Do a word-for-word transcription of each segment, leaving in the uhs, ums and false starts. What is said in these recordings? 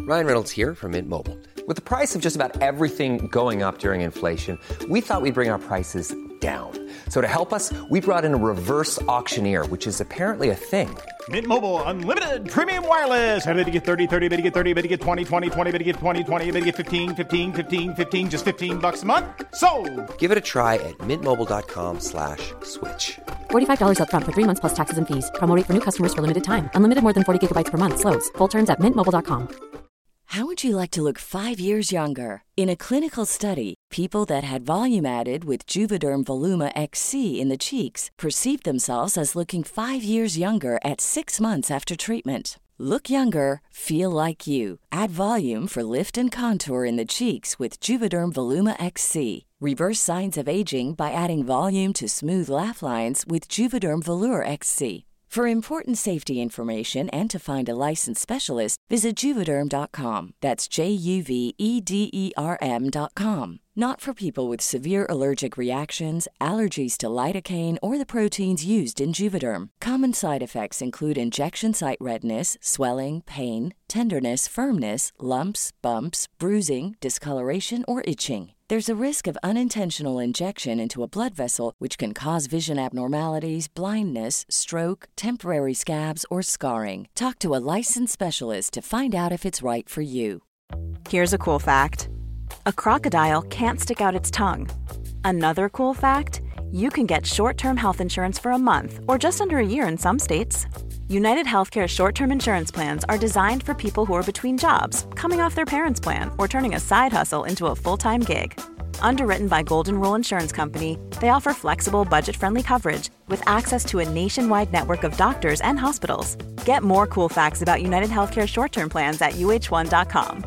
Ryan Reynolds here from Mint Mobile. With the price of just about everything going up during inflation, we thought we'd bring our prices down. So to help us, we brought in a reverse auctioneer, which is apparently a thing. Mint Mobile Unlimited Premium Wireless. How to get thirty, thirty, how to get thirty, how to get twenty, twenty, twenty, how to get twenty, twenty, how to get fifteen, fifteen, fifteen, fifteen, just fifteen bucks a month? Sold! Give it a try at mintmobile.com slash switch. forty-five dollars up front for three months plus taxes and fees. Promo rate for new customers for limited time. Unlimited more than forty gigabytes per month. Slows full terms at mint mobile dot com. How would you like to look five years younger? In a clinical study, people that had volume added with Juvederm Voluma X C in the cheeks perceived themselves as looking five years younger at six months after treatment. Look younger, feel like you. Add volume for lift and contour in the cheeks with Juvederm Voluma X C. Reverse signs of aging by adding volume to smooth laugh lines with Juvederm Volure X C. For important safety information and to find a licensed specialist, visit Juvederm dot com. That's J U V E D E R M dot com. Not for people with severe allergic reactions, allergies to lidocaine, or the proteins used in Juvederm. Common side effects include injection site redness, swelling, pain, tenderness, firmness, lumps, bumps, bruising, discoloration, or itching. There's a risk of unintentional injection into a blood vessel, which can cause vision abnormalities, blindness, stroke, temporary scabs, or scarring. Talk to a licensed specialist to find out if it's right for you. Here's a cool fact. A crocodile can't stick out its tongue. Another cool fact, you can get short-term health insurance for a month or just under a year in some states. United Healthcare short-term insurance plans are designed for people who are between jobs, coming off their parents' plan, or turning a side hustle into a full-time gig. Underwritten by Golden Rule Insurance Company, they offer flexible, budget-friendly coverage with access to a nationwide network of doctors and hospitals. Get more cool facts about United Healthcare short-term plans at U H one dot com.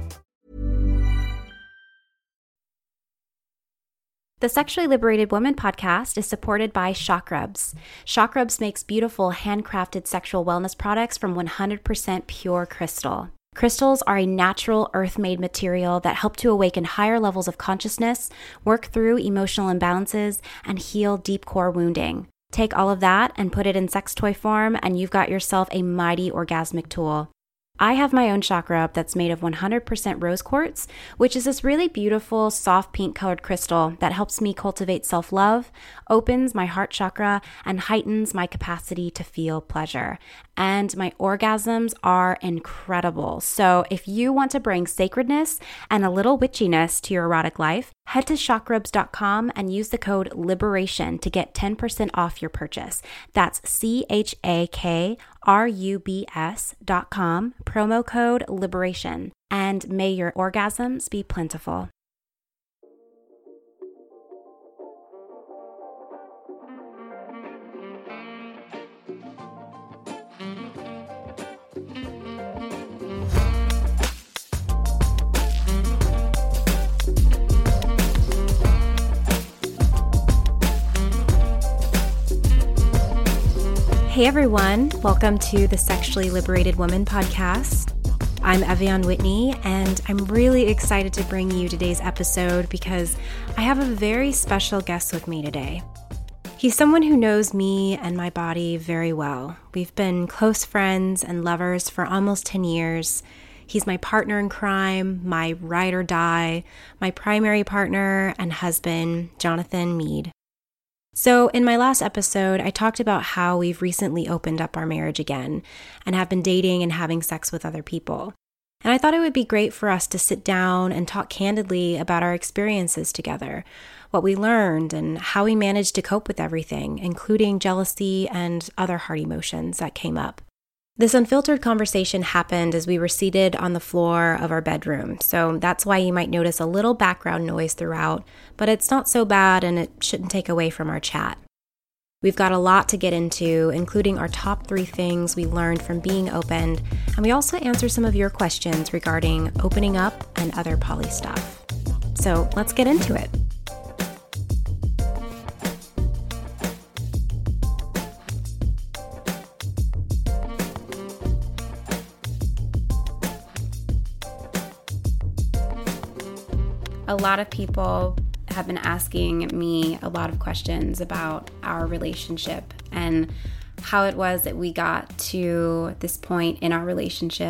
The Sexually Liberated Woman podcast is supported by Shock Rubs. Shock Rubs makes beautiful, handcrafted sexual wellness products from one hundred percent pure crystal. Crystals are a natural, earth-made material that help to awaken higher levels of consciousness, work through emotional imbalances, and heal deep core wounding. Take all of that and put it in sex toy form, and you've got yourself a mighty orgasmic tool. I have my own Shock Rub that's made of one hundred percent rose quartz, which is this really beautiful, soft pink colored crystal that helps me cultivate self-love, opens my heart chakra, and heightens my capacity to feel pleasure. And my orgasms are incredible. So if you want to bring sacredness and a little witchiness to your erotic life, head to shock rubs dot com and use the code LIBERATION to get ten percent off your purchase. That's C H A K R U B S dot com, promo code LIBERATION. And may your orgasms be plentiful. Hey everyone, welcome to the Sexually Liberated Woman podcast. I'm Evian Whitney, and I'm really excited to bring you today's episode because I have a very special guest with me today. He's someone who knows me and my body very well. We've been close friends and lovers for almost ten years. He's my partner in crime, my ride or die, my primary partner and husband, Jonathan Meade. So in my last episode, I talked about how we've recently opened up our marriage again and have been dating and having sex with other people. And I thought it would be great for us to sit down and talk candidly about our experiences together, what we learned, and how we managed to cope with everything, including jealousy and other hard emotions that came up. This unfiltered conversation happened as we were seated on the floor of our bedroom, so that's why you might notice a little background noise throughout, but it's not so bad and it shouldn't take away from our chat. We've got a lot to get into, including our top three things we learned from being opened, and we also answer some of your questions regarding opening up and other poly stuff. So let's get into it. A lot of people have been asking me a lot of questions about our relationship and how it was that we got to this point in our relationship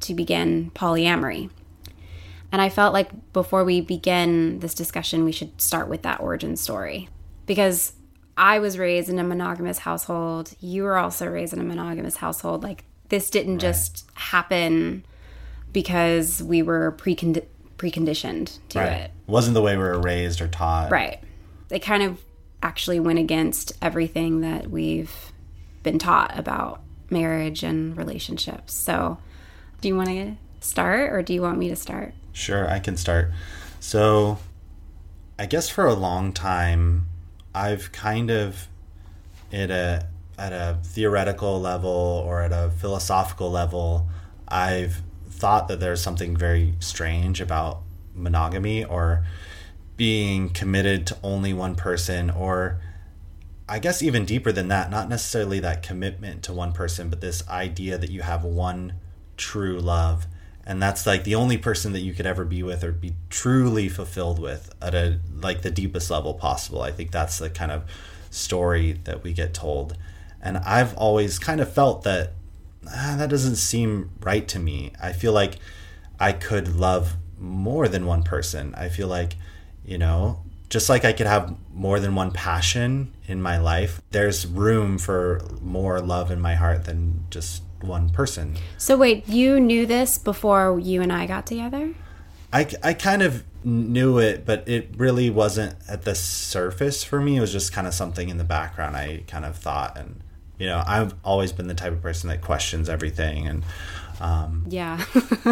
to begin polyamory. And I felt like before we begin this discussion, we should start with that origin story. Because I was raised in a monogamous household. You were also raised in a monogamous household. Like, this didn't right. just happen because we were precond- preconditioned to right. it. It wasn't the way we were raised or taught. Right. It kind of actually went against everything that we've been taught about marriage and relationships. So, do you want to start, or do you want me to start? Sure, I can start. So, I guess for a long time, I've kind of, at a at a theoretical level or at a philosophical level, I've thought that there's something very strange about monogamy or being committed to only one person, or I guess even deeper than that, not necessarily that commitment to one person, but this idea that you have one true love. And that's like the only person that you could ever be with or be truly fulfilled with at a like the deepest level possible. I think that's the kind of story that we get told. And I've always kind of felt that ah, that doesn't seem right to me. I feel like I could love more than one person. I feel like, you know, just like I could have more than one passion in my life, there's room for more love in my heart than just one person. So wait, you knew this before you and I got together? I, I kind of knew it, but it really wasn't at the surface for me. It was just kind of something in the background I kind of thought. And, you know, I've always been the type of person that questions everything. And um, yeah.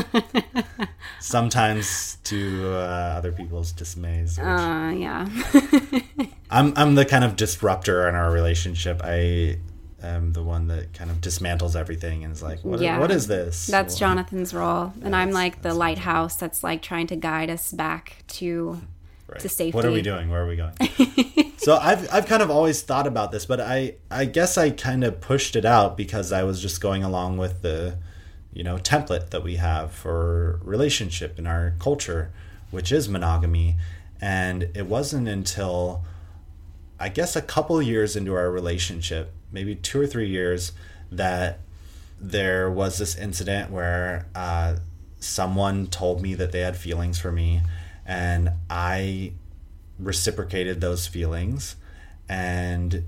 sometimes to uh, other people's dismays. Which, uh, yeah. I'm I'm the kind of disruptor in our relationship. I am the one that kind of dismantles everything and is like, what, yeah. what is this? That's well, Jonathan's role. And I'm like the lighthouse that's like trying to guide us back to right. to safety. What are we doing? Where are we going? So I've I've kind of always thought about this, but I, I guess I kind of pushed it out because I was just going along with the, you know, template that we have for relationship in our culture, which is monogamy. And it wasn't until, I guess, a couple years into our relationship, maybe two or three years, that there was this incident where uh, someone told me that they had feelings for me, and I reciprocated those feelings, and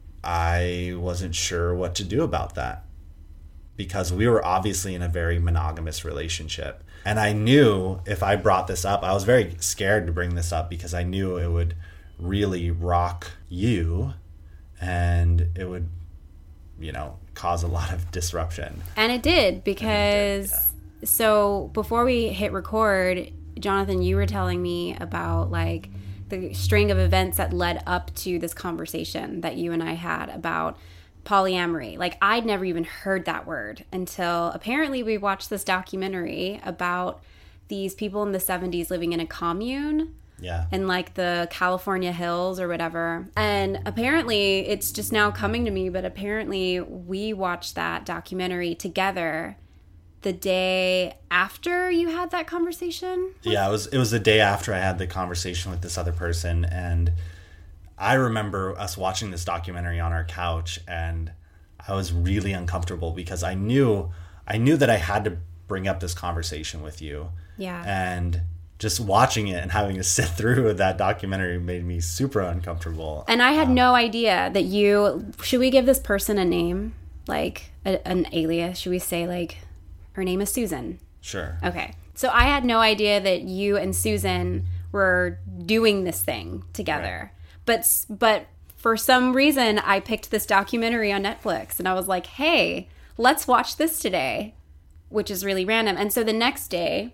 I wasn't sure what to do about that because we were obviously in a very monogamous relationship. And I knew if I brought this up, I was very scared to bring this up because I knew it would really rock you and it would, you know, cause a lot of disruption. And it did because, it did, yeah. So before we hit record, Jonathan, you were telling me about like the string of events that led up to this conversation that you and I had about polyamory. Like, I'd never even heard that word until apparently we watched this documentary about these people in the seventies living in a commune. Yeah. In like the California hills or whatever. And apparently it's just now coming to me, but apparently we watched that documentary together the day after you had that conversation. Yeah, it was it was the day after I had the conversation with this other person, and I remember us watching this documentary on our couch, and I was really uncomfortable because I knew I knew that I had to bring up this conversation with you. Yeah. And just watching it and having to sit through that documentary made me super uncomfortable. And I had um, no idea that you... Should we give this person a name? Like, a, an alias? Should we say, like, her name is Susan? Sure. Okay. So I had no idea that you and Susan were doing this thing together. Right. But but for some reason, I picked this documentary on Netflix. And I was like, hey, let's watch this today. Which is really random. And so the next day...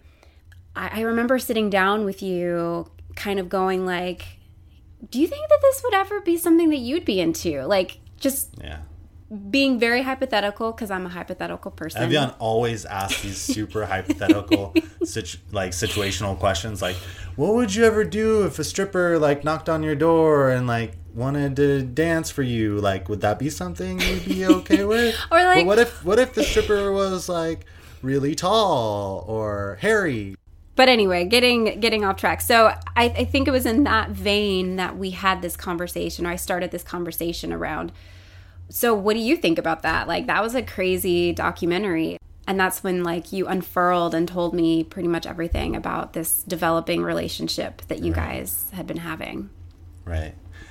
I remember sitting down with you kind of going like, do you think that this would ever be something that you'd be into? Like, just yeah. being very hypothetical, because I'm a hypothetical person. Evian always asks these super hypothetical, situ- like situational questions. Like, what would you ever do if a stripper like knocked on your door and like wanted to dance for you? Like, would that be something you'd be okay with? Or like, but what if what if the stripper was like really tall or hairy? But anyway, getting getting off track. So I, I think it was in that vein that we had this conversation, or I started this conversation around. So what do you think about that? Like, that was a crazy documentary. And that's when like you unfurled and told me pretty much everything about this developing relationship that you right. guys had been having. Right.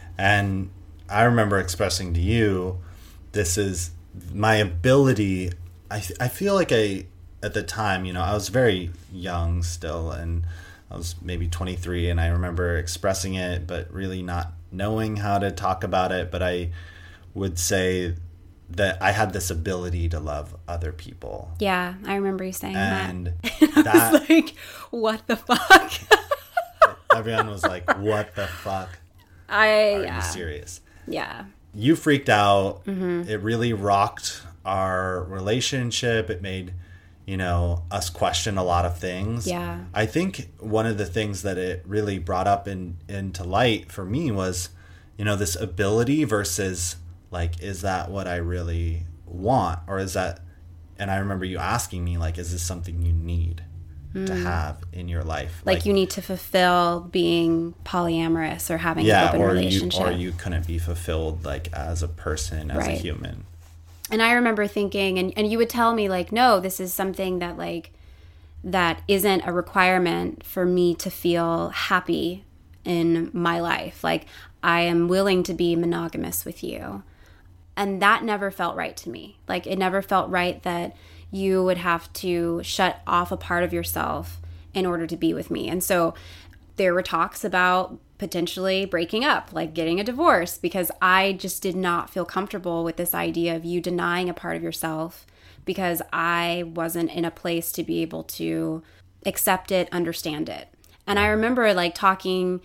And I remember expressing to you, this is my ability. I, I feel like I, at the time, you know, I was very young still, and I was maybe twenty-three, and I remember expressing it, but really not knowing how to talk about it. But I would say that I had this ability to love other people. Yeah, I remember you saying and that. And I that, was like, what the fuck? Everyone was like, what the fuck? I, Are yeah. you serious? Yeah. You freaked out. Mm-hmm. It really rocked our relationship. It made, you know, us question a lot of things. Yeah. I think one of the things that it really brought up in into light for me was, you know, this ability versus like, is that what I really want? Or is that, and I remember you asking me, like, is this something you need mm. to have in your life? Like, like you need to fulfill being polyamorous or having yeah, an open or relationship. You, or you couldn't be fulfilled, like, as a person, as right. a human. And I remember thinking, and, and you would tell me, like, no, this is something that, like, that isn't a requirement for me to feel happy in my life. Like, I am willing to be monogamous with you. And that never felt right to me. Like, it never felt right that you would have to shut off a part of yourself in order to be with me. And so there were talks about potentially breaking up, like getting a divorce, because I just did not feel comfortable with this idea of you denying a part of yourself, because I wasn't in a place to be able to accept it, understand it. And I remember like talking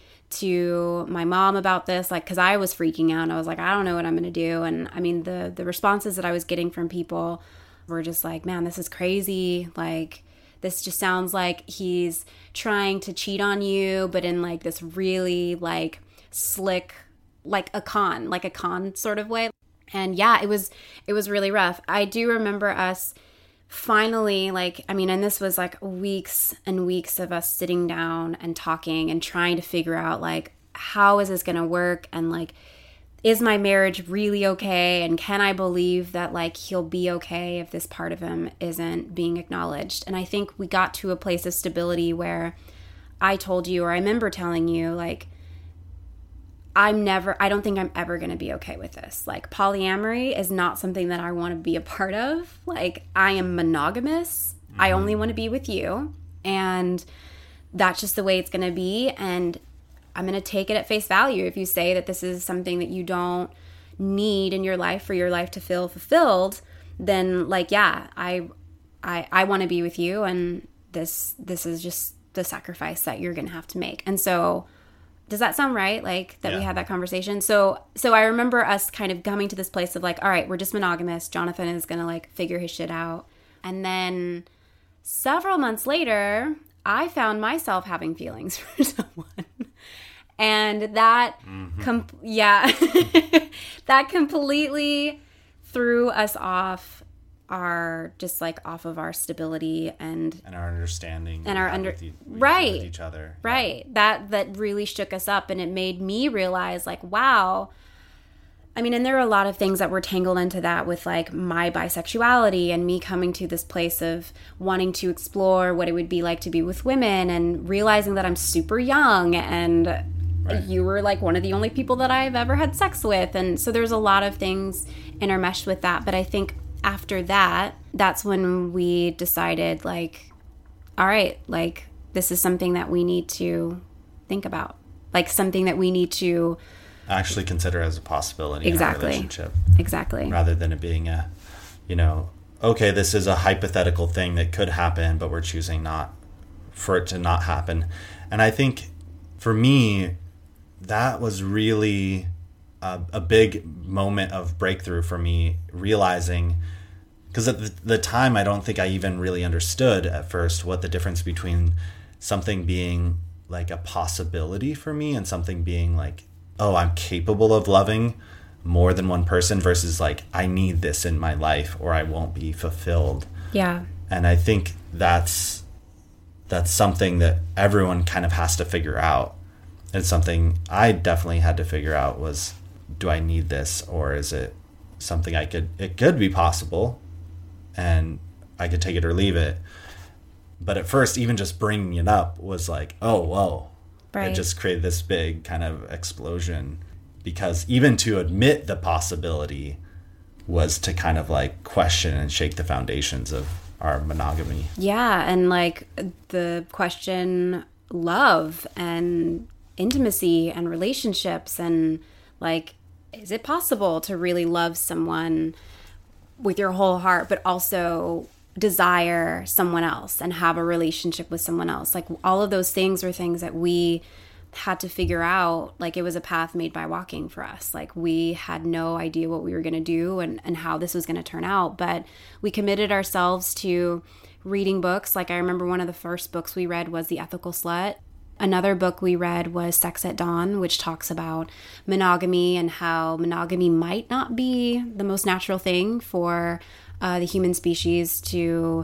to my mom about this, like, because I was freaking out. And I was like, I don't know what I'm going to do. And I mean, the the responses that I was getting from people were just like, man, this is crazy. Like, this just sounds like he's trying to cheat on you, but in like this really like slick, like a con, like a con sort of way. And yeah, it was it was really rough. I do remember us finally, like, I mean, and this was like weeks and weeks of us sitting down and talking and trying to figure out, like, how is this going to work? And, like, is my marriage really okay? And can I believe that, like, he'll be okay if this part of him isn't being acknowledged? And I think we got to a place of stability where I told you, or I remember telling you, like, I'm never, I don't think I'm ever going to be okay with this. Like, polyamory is not something that I want to be a part of. Like, I am monogamous. Mm-hmm. I only want to be with you. And that's just the way it's going to be. And I'm going to take it at face value. If you say that this is something that you don't need in your life for your life to feel fulfilled, then, like, yeah, I, I, I want to be with you. And this, this is just the sacrifice that you're going to have to make. And so, does that sound right? Like that yeah. we had that conversation. So so I remember us kind of coming to this place of like, all right, we're just monogamous. Jonathan is going to like figure his shit out. And then several months later, I found myself having feelings for someone. And that, mm-hmm. com- yeah, that completely threw us off our, just like off of our stability and and our understanding and our under with e- right with each other right yeah. that that really shook us up, and it made me realize, like, wow, I mean, and there are a lot of things that were tangled into that with like my bisexuality and me coming to this place of wanting to explore what it would be like to be with women, and realizing that I'm super young, and right. you were like one of the only people that I've ever had sex with. And so there's a lot of things intermeshed with that. But I think after that, that's when we decided, like, all right, like, this is something that we need to think about, like something that we need to actually consider as a possibility exactly. in our relationship. Exactly. Rather than it being a, you know, okay, this is a hypothetical thing that could happen, but we're choosing not for it to not happen. And I think for me, that was really a, a big moment of breakthrough for me, realizing, because at the, the time I don't think I even really understood at first what the difference between something being like a possibility for me and something being like, oh, I'm capable of loving more than one person, versus like, I need this in my life or I won't be fulfilled. Yeah. And I think that's that's something that everyone kind of has to figure out. It's something I definitely had to figure out was, do I need this, or is it something I could, it could be possible. And I could take it or leave it. But at first, even just bringing it up was like, oh, whoa. Right. It just created this big kind of explosion, because even to admit the possibility was to kind of like question and shake the foundations of our monogamy. Yeah, and like the question love and intimacy and relationships, and like, is it possible to really love someone with your whole heart, but also desire someone else and have a relationship with someone else? Like, all of those things were things that we had to figure out. Like, it was a path made by walking for us. Like, we had no idea what we were going to do and, and how this was going to turn out, but we committed ourselves to reading books. Like, I remember one of the first books we read was The Ethical Slut. Another book we read was Sex at Dawn, which talks about monogamy and how monogamy might not be the most natural thing for uh, the human species to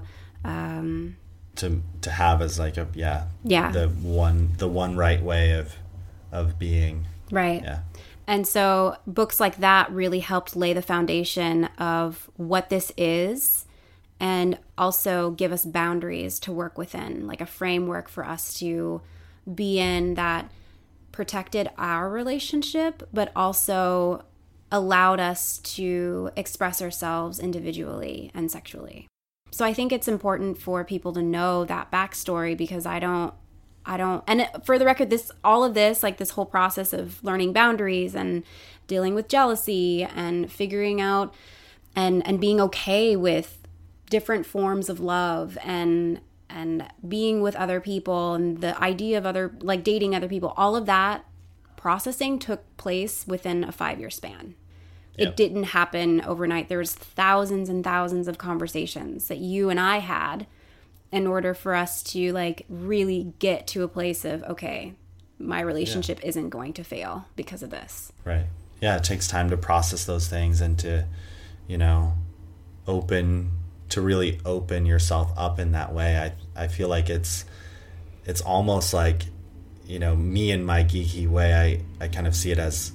um, to to have as like a yeah yeah the one the one right way of of being. Right. Yeah. And so books like that really helped lay the foundation of what this is, and also give us boundaries to work within, like a framework for us to be in that protected our relationship, but also allowed us to express ourselves individually and sexually. So I think it's important for people to know that backstory, because I don't, I don't, and for the record, this, all of this, like this whole process of learning boundaries and dealing with jealousy and figuring out and, and being okay with different forms of love and and being with other people and the idea of other, like dating other people, all of that processing took place within a five-year span. Yep. It didn't happen overnight. There was thousands and thousands of conversations that you and I had in order for us to like really get to a place of, okay, my relationship yeah. isn't going to fail because of this. Right. Yeah, it takes time to process those things and to, you know, open... to really open yourself up in that way. I I feel like it's it's almost like, you know, me in my geeky way, I, I kind of see it as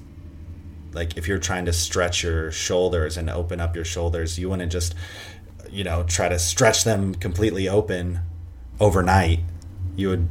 like if you're trying to stretch your shoulders and open up your shoulders, you wouldn't just, you know, try to stretch them completely open overnight. You would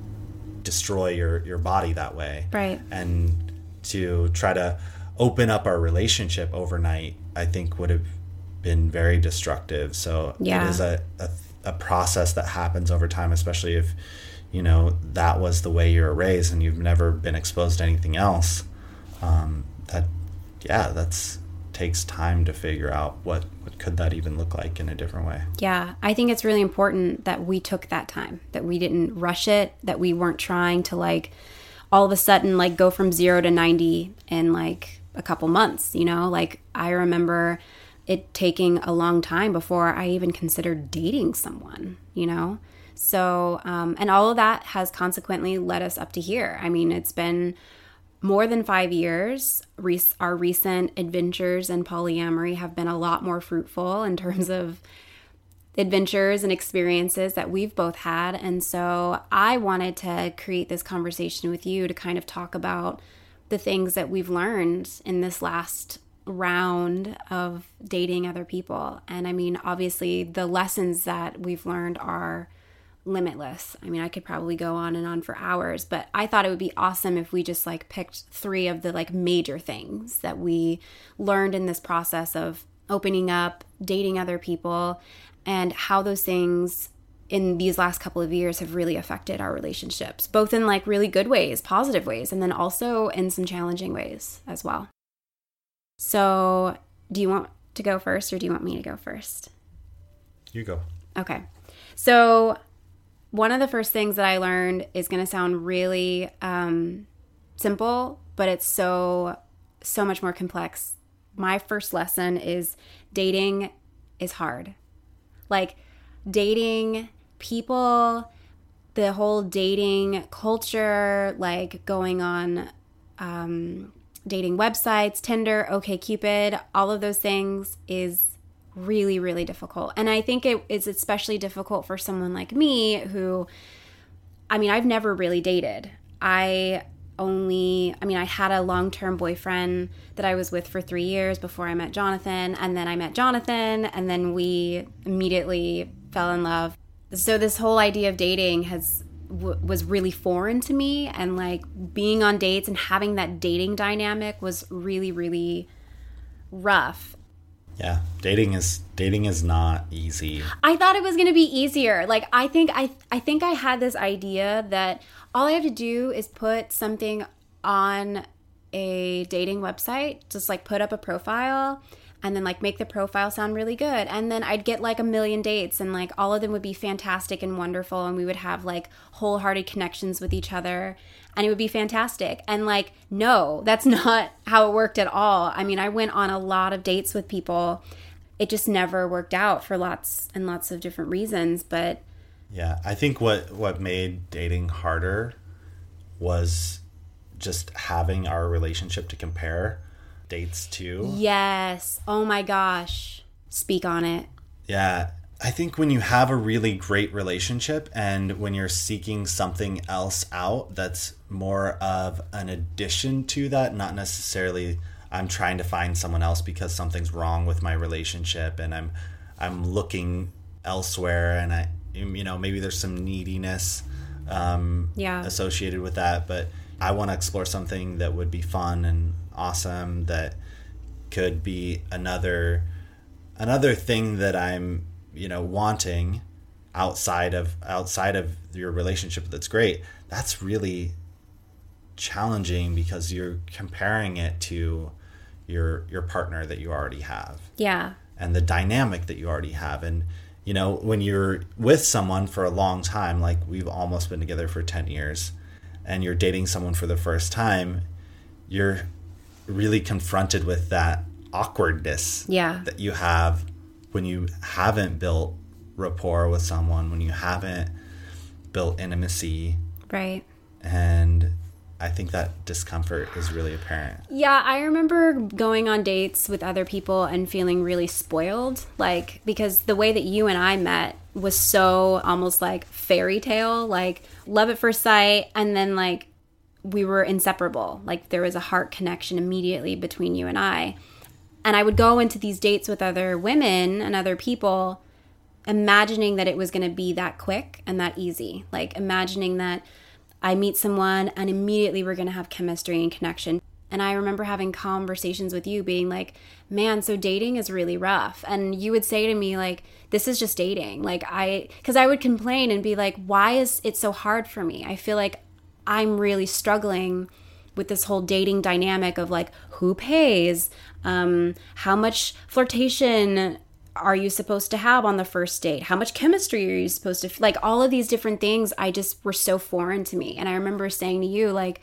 destroy your, your body that way. Right. And to try to open up our relationship overnight, I think would have been very destructive. So yeah. it is a, a a process that happens over time, especially if, you know, that was the way you were raised and you've never been exposed to anything else. Um, that, yeah, that's takes time to figure out what, what could that even look like in a different way. Yeah, I think it's really important that we took that time, that we didn't rush it, that we weren't trying to like all of a sudden like go from zero to ninety in like a couple months, you know? Like I remember it taking a long time before I even considered dating someone, you know? So, um, and all of that has consequently led us up to here. I mean, it's been more than five years. Re- our recent adventures in polyamory have been a lot more fruitful in terms of adventures and experiences that we've both had. And so I wanted to create this conversation with you to kind of talk about the things that we've learned in this last round of dating other people. And I mean, obviously the lessons that we've learned are limitless. I mean, I could probably go on and on for hours, but I thought it would be awesome if we just like picked three of the like major things that we learned in this process of opening up, dating other people, and how those things in these last couple of years have really affected our relationships, both in like really good ways, positive ways, and then also in some challenging ways as well. So do you want to go first or do you want me to go first? You go. Okay. So one of the first things that I learned is going to sound really um, simple, but it's so, so much more complex. My first lesson is dating is hard. Like dating people, the whole dating culture, like going on um, dating websites, Tinder, OkCupid, all of those things is really, really difficult. And I think it is especially difficult for someone like me who, I mean, I've never really dated. I only, I mean, I had a long-term boyfriend that I was with for three years before I met Jonathan. And then I met Jonathan, and then we immediately fell in love. So this whole idea of dating has w- was really foreign to me, and like being on dates and having that dating dynamic was really, really rough. Yeah, dating is dating is not easy. I thought it was going to be easier. Like I think I I think I had this idea that all I have to do is put something on a dating website, just like put up a profile and then like make the profile sound really good, and then I'd get like a million dates, and like all of them would be fantastic and wonderful, and we would have like wholehearted connections with each other, and it would be fantastic. And like, no, that's not how it worked at all. I mean, I went on a lot of dates with people. It just never worked out for lots and lots of different reasons. But yeah, I think what what made dating harder was just having our relationship to compare dates to. Yes. Oh my gosh. Speak on it. Yeah. I think when you have a really great relationship and when you're seeking something else out that's more of an addition to that, not necessarily I'm trying to find someone else because something's wrong with my relationship and I'm I'm looking elsewhere, and I you know maybe there's some neediness um, yeah. associated with that, but I want to explore something that would be fun and awesome, that could be another another thing that I'm you know wanting outside of outside of your relationship. That's great. That's really challenging because you're comparing it to your your partner that you already have. Yeah. And the dynamic that you already have. And you know, when you're with someone for a long time, like we've almost been together for ten years, and you're dating someone for the first time, you're really confronted with that awkwardness yeah. that you have when you haven't built rapport with someone, when you haven't built intimacy. Right. And I think that discomfort is really apparent. Yeah, I remember going on dates with other people and feeling really spoiled, like, because the way that you and I met was so almost like fairy tale, like love at first sight, and then like we were inseparable. Like there was a heart connection immediately between you and I. And I would go into these dates with other women and other people imagining that it was going to be that quick and that easy. Like imagining that I meet someone and immediately we're going to have chemistry and connection. And I remember having conversations with you being like, man, so dating is really rough. And you would say to me like, this is just dating. Like I, because I would complain and be like, why is it so hard for me? I feel like I'm really struggling with this whole dating dynamic of like, who pays? Um, how much flirtation are you supposed to have on the first date? How much chemistry are you supposed to, like all of these different things I just were so foreign to me. And I remember saying to you, like,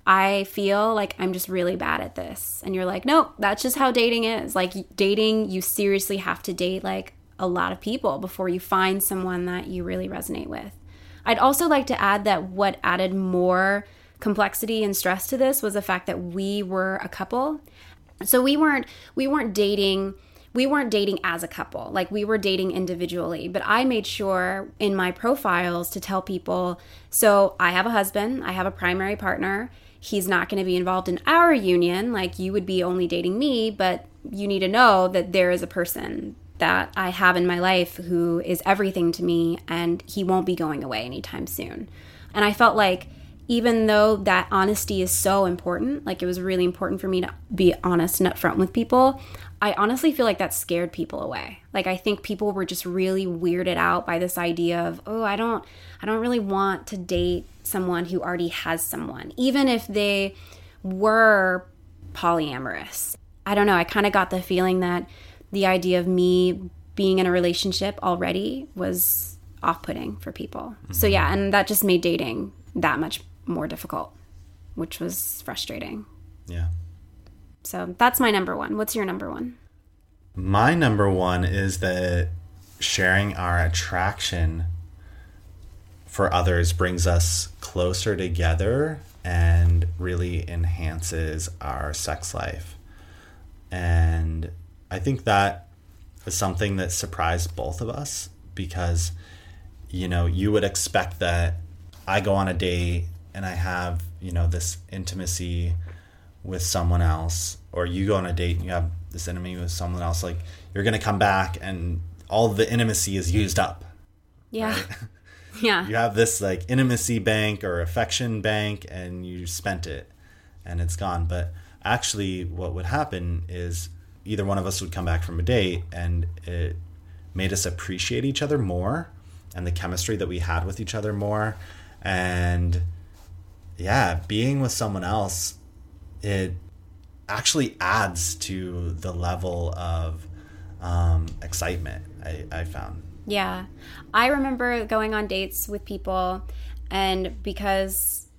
I feel like I'm just really bad at this. And you're like, nope, that's just how dating is. Like dating, you seriously have to date like a lot of people before you find someone that you really resonate with. I'd also like to add that what added more complexity and stress to this was the fact that we were a couple. So we weren't we weren't dating we weren't dating as a couple. Like we were dating individually, but I made sure in my profiles to tell people, so I have a husband, I have a primary partner. He's not going to be involved in our union. Like you would be only dating me, but you need to know that there is a person that I have in my life who is everything to me, and he won't be going away anytime soon. And I felt like even though that honesty is so important, like it was really important for me to be honest and upfront with people, I honestly feel like that scared people away. Like I think people were just really weirded out by this idea of, oh, I don't I don't really want to date someone who already has someone, even if they were polyamorous. I don't know, I kind of got the feeling that the idea of me being in a relationship already was off-putting for people. Mm-hmm. So yeah, and that just made dating that much more difficult, which was frustrating. Yeah. So that's my number one. What's your number one? My number one is that sharing our attraction for others brings us closer together and really enhances our sex life. And I think that is something that surprised both of us because, you know, you would expect that I go on a date and I have, you know, this intimacy with someone else, or you go on a date and you have this intimacy with someone else, like you're going to come back and all the intimacy is used up. Yeah. Right? Yeah. You have this like intimacy bank or affection bank, and you spent it and it's gone. But actually what would happen is either one of us would come back from a date and it made us appreciate each other more and the chemistry that we had with each other more. And yeah, being with someone else, it actually adds to the level of um, excitement I, I found. Yeah. I remember going on dates with people, and because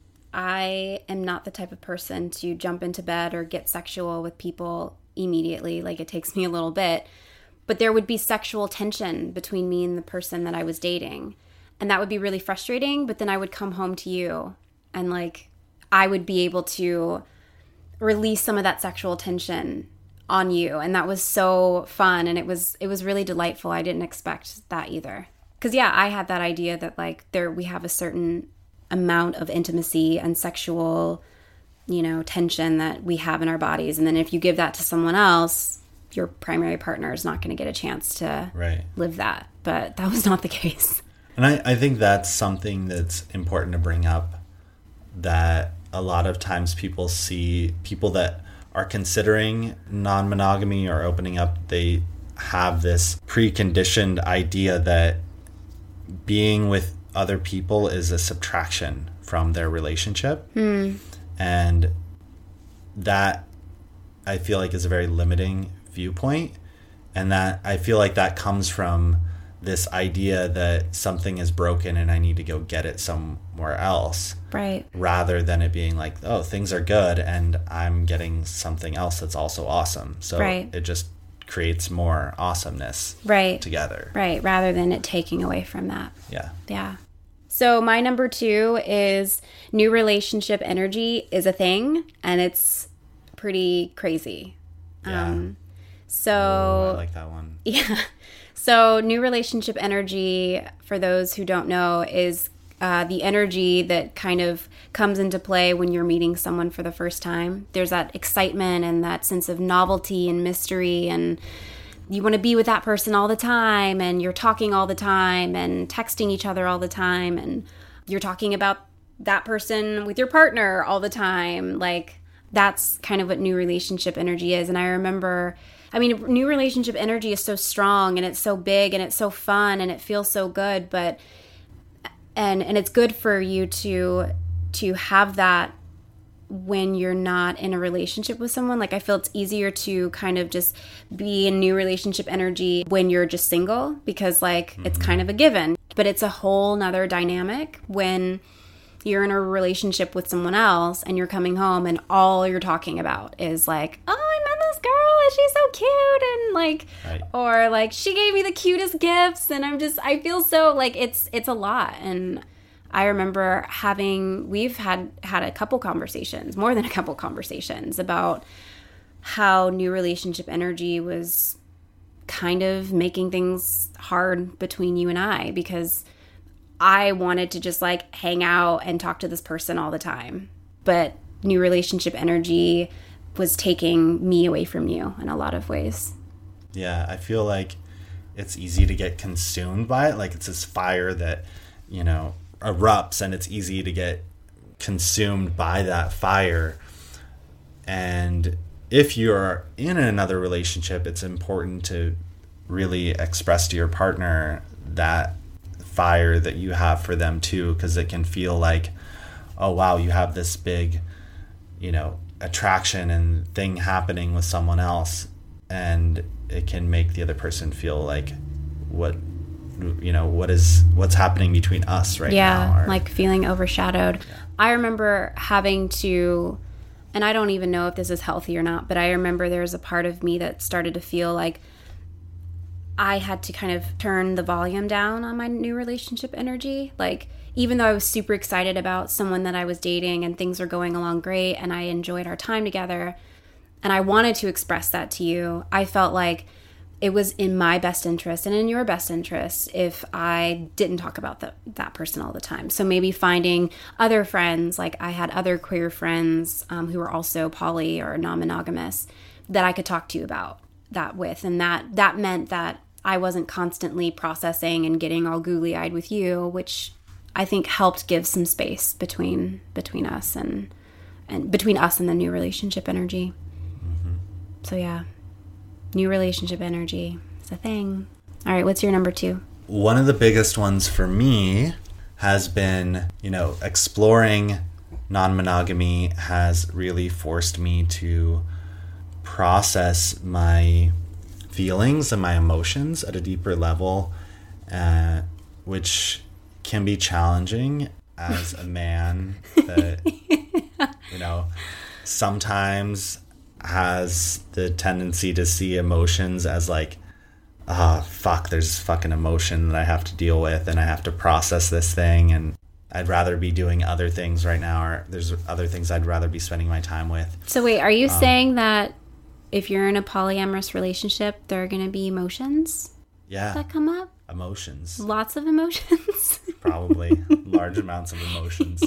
I am not the type of person to jump into bed or get sexual with people immediately, like it takes me a little bit, but there would be sexual tension between me and the person that I was dating. And that would be really frustrating, but then I would come home to you and like I would be able to release some of that sexual tension on you, and that was so fun, and it was it was really delightful. I didn't expect that either, because yeah, I had that idea that like there we have a certain amount of intimacy and sexual, you know, tension that we have in our bodies, and then if you give that to someone else, your primary partner is not going to get a chance to right. live that. But that was not the case. And I, I think that's something that's important to bring up, that a lot of times people see people that are considering non-monogamy or opening up, they have this preconditioned idea that being with other people is a subtraction from their relationship. Mm. And that I feel like is a very limiting viewpoint. And that I feel like that comes from this idea that something is broken and I need to go get it somewhere else. Right. Rather than it being like, oh, things are good and I'm getting something else that's also awesome. So right. it just creates more awesomeness right. together. Right. Rather than it taking away from that. Yeah. Yeah. So my number two is new relationship energy is a thing, and it's pretty crazy. Yeah. Um, so oh, I like that one. Yeah. So new relationship energy, for those who don't know, is uh, the energy that kind of comes into play when you're meeting someone for the first time. There's that excitement and that sense of novelty and mystery, and you want to be with that person all the time, and you're talking all the time and texting each other all the time, and you're talking about that person with your partner all the time. Like, that's kind of what new relationship energy is. And I remember... I mean, new relationship energy is so strong, and it's so big, and it's so fun, and it feels so good, but and and it's good for you to to have that when you're not in a relationship with someone. Like, I feel it's easier to kind of just be in new relationship energy when you're just single, because like mm-hmm. it's kind of a given. But it's a whole nother dynamic when you're in a relationship with someone else and you're coming home and all you're talking about is like, oh, I met this girl and she's so cute, and like, right. or like, she gave me the cutest gifts, and I'm just, I feel so like it's it's a lot. And I remember having, we've had had a couple conversations, more than a couple conversations, about how new relationship energy was kind of making things hard between you and I, because I wanted to just like hang out and talk to this person all the time. But new relationship energy was taking me away from you in a lot of ways. Yeah, I feel like it's easy to get consumed by it. Like, it's this fire that, you know, erupts, and it's easy to get consumed by that fire. And if you're in another relationship, it's important to really express to your partner that fire that you have for them too, because it can feel like, oh wow, you have this big, you know, attraction and thing happening with someone else, and it can make the other person feel like, what, you know, what is what's happening between us right yeah, now? Yeah, like feeling overshadowed. Yeah. I remember having to, and I don't even know if this is healthy or not, but I remember there was a part of me that started to feel like I had to kind of turn the volume down on my new relationship energy. Like, even though I was super excited about someone that I was dating and things were going along great and I enjoyed our time together and I wanted to express that to you, I felt like it was in my best interest and in your best interest if I didn't talk about the, that person all the time. So maybe finding other friends, like I had other queer friends um, who were also poly or non-monogamous, that I could talk to you about that with. And that that meant that I wasn't constantly processing and getting all googly-eyed with you, which I think helped give some space between between us and and between us and the new relationship energy. Mm-hmm. So yeah, new relationship energy is a thing. All right, what's your number two? One of the biggest ones for me has been, you know, exploring non-monogamy has really forced me to process my feelings and my emotions at a deeper level, uh, which can be challenging as a man that, you know, sometimes has the tendency to see emotions as like, ah, oh, fuck, there's fucking emotion that I have to deal with and I have to process this thing and I'd rather be doing other things right now, or there's other things I'd rather be spending my time with. So wait, are you um, saying that if you're in a polyamorous relationship, there are going to be emotions yeah, that come up? Emotions. Lots of emotions? Probably. Large amounts of emotions.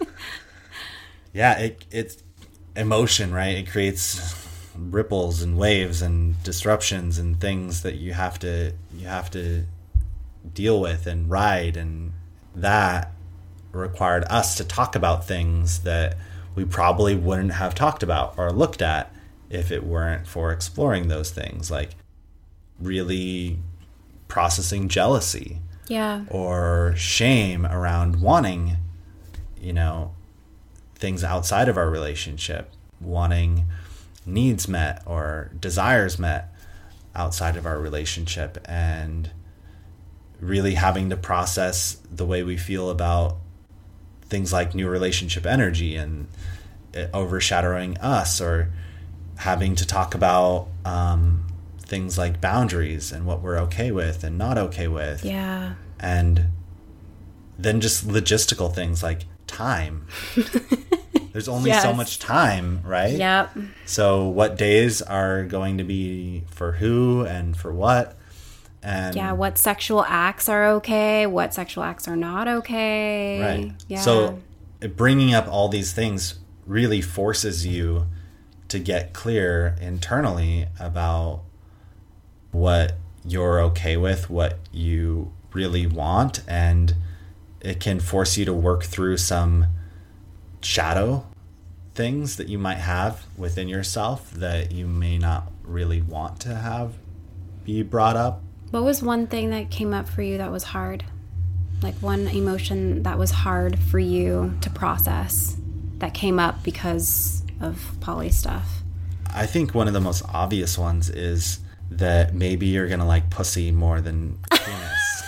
Yeah, it it's emotion, right? It creates ripples and waves and disruptions and things that you have to you have to deal with and ride, and that required us to talk about things that we probably wouldn't have talked about or looked at if it weren't for exploring those things, like really processing jealousy, yeah, or shame around wanting, you know, things outside of our relationship, wanting needs met or desires met outside of our relationship, and really having to process the way we feel about things like new relationship energy and it overshadowing us, or having to talk about um, things like boundaries and what we're okay with and not okay with. Yeah. And then just logistical things like time. There's only yes. so much time, right? Yep. So what days are going to be for who and for what? And yeah, what sexual acts are okay, what sexual acts are not okay. Right. Yeah. So bringing up all these things really forces you to get clear internally about what you're okay with, what you really want, and it can force you to work through some shadow things that you might have within yourself that you may not really want to have be brought up. What was one thing that came up for you that was hard? Like one emotion that was hard for you to process that came up because of poly stuff? I think one of the most obvious ones is that maybe you're going to like pussy more than penis.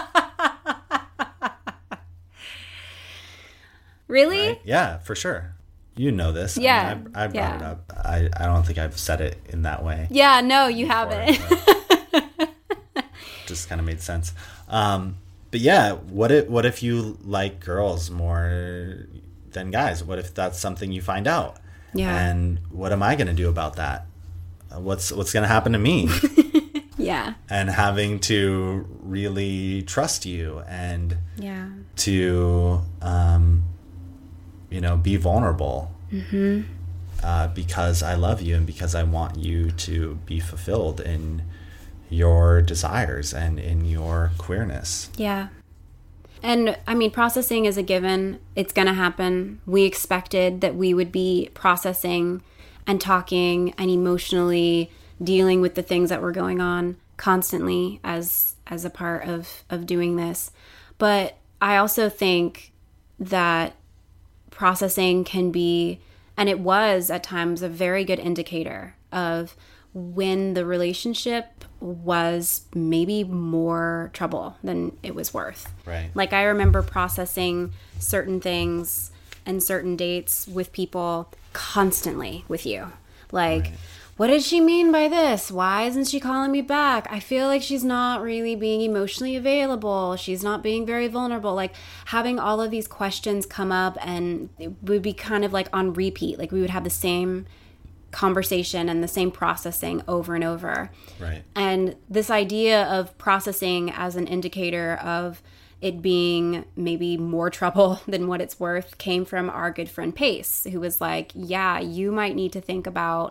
Really? Right? Yeah, for sure. You know this. Yeah. I, mean, I, I brought yeah. it up. I, I don't think I've said it in that way. Yeah, no, you before, haven't. Just kind of made sense. Um, but yeah, what if, what if you like girls more than guys? What if that's something you find out? Yeah. And what am I going to do about that? What's what's going to happen to me? Yeah. And having to really trust you and yeah. to um, you know, be vulnerable. Mm-hmm. Uh, because I love you and because I want you to be fulfilled in your desires and in your queerness. Yeah. And I mean, processing is a given. It's going to happen. We expected that we would be processing and talking and emotionally dealing with the things that were going on constantly as as a part of, of doing this. But I also think that processing can be, and it was at times, a very good indicator of when the relationship was maybe more trouble than it was worth. Right. Like I remember processing certain things and certain dates with people constantly with you. Like, right. What did she mean by this? Why isn't she calling me back? I feel like she's not really being emotionally available. She's not being very vulnerable. Like having all of these questions come up, and it would be kind of like on repeat. Like we would have the same conversation and the same processing over and over. Right. And this idea of processing as an indicator of it being maybe more trouble than what it's worth came from our good friend Pace, who was like, yeah, you might need to think about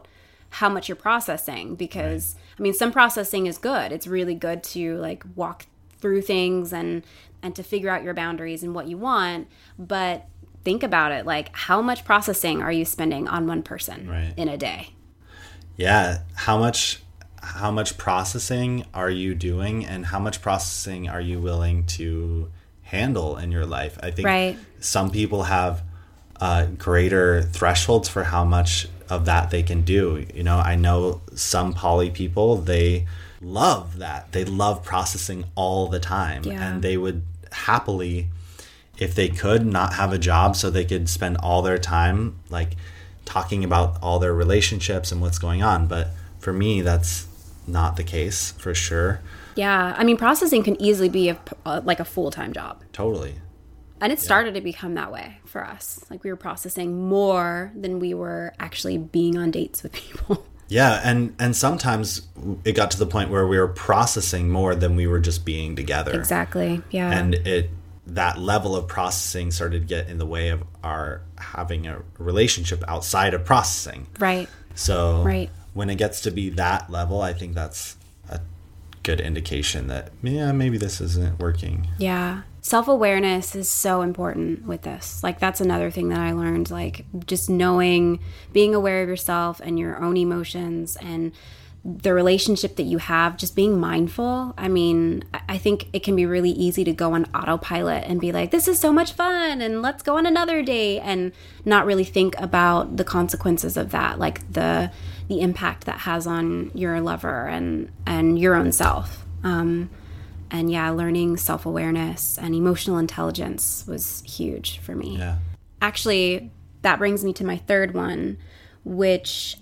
how much you're processing, because Right. I mean, some processing is good. It's really good to like walk through things and and to figure out your boundaries and what you want. But think about it, like how much processing are you spending on one person Right. in a day? Yeah. How much how much processing are you doing, and how much processing are you willing to handle in your life? I think Right. some people have uh, greater thresholds for how much of that they can do. You know, I know some poly people, they love that. They love processing all the time. Yeah. And they would happily, if they could, not have a job so they could spend all their time like talking about all their relationships and what's going on. But for me, that's not the case for sure. Yeah, I mean, processing can easily be a, uh, like a full-time job. Totally. And it started to become that way for us. Like we were processing more than we were actually being on dates with people. Yeah, and and sometimes it got to the point where we were processing more than we were just being together. Exactly. Yeah. And it that level of processing started to get in the way of our having a relationship outside of processing. Right. So Right. when it gets to be that level, I think that's a good indication that, yeah, maybe this isn't working. Yeah. Self-awareness is so important with this. Like that's another thing that I learned, like just knowing, being aware of yourself and your own emotions and the relationship that you have, just being mindful. I mean, I- I think it can be really easy to go on autopilot and be like, this is so much fun and let's go on another date, and not really think about the consequences of that, like the the impact that has on your lover and, and your own self. Um, And yeah, learning self-awareness and emotional intelligence was huge for me. Yeah. Actually, that brings me to my third one, which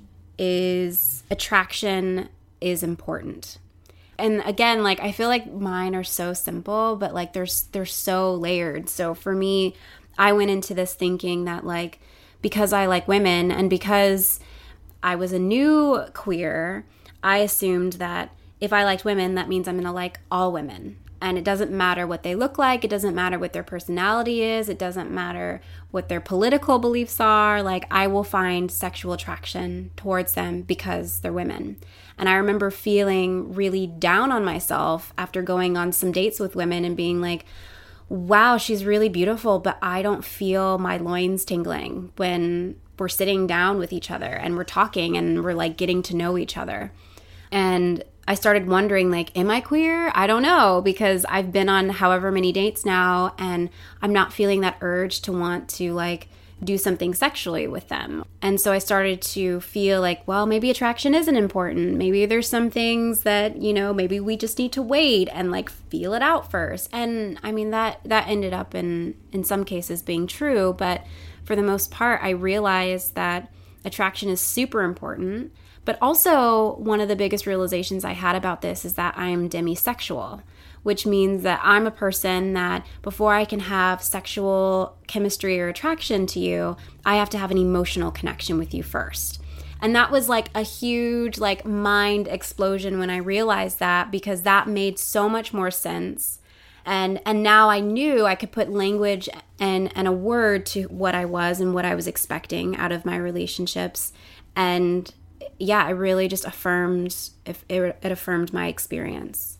is attraction is important. And again, like I feel like mine are so simple, but like they're, they're so layered. So for me, I went into this thinking that like, because I like women and because I was a new queer, I assumed that if I liked women, that means I'm going to like all women. And it doesn't matter what they look like. It doesn't matter what their personality is. It doesn't matter what their political beliefs are. Like I will find sexual attraction towards them because they're women. And I remember feeling really down on myself after going on some dates with women and being like, wow, she's really beautiful, but I don't feel my loins tingling when we're sitting down with each other and we're talking and we're like getting to know each other. And I started wondering, like, am I queer? I don't know, because I've been on however many dates now and I'm not feeling that urge to want to like do something sexually with them. And so I started to feel like, well, maybe attraction isn't important. Maybe there's some things that, you know, maybe we just need to wait and like feel it out first. And I mean, that that ended up in in some cases being true, but for the most part, I realized that attraction is super important. But also, one of the biggest realizations I had about this is that I am demisexual, which means that I'm a person that before I can have sexual chemistry or attraction to you, I have to have an emotional connection with you first. And that was like a huge like mind explosion when I realized that, because that made so much more sense. And and now I knew I could put language and, and a word to what I was and what I was expecting out of my relationships. And yeah, it really just affirmed, it, it affirmed my experience.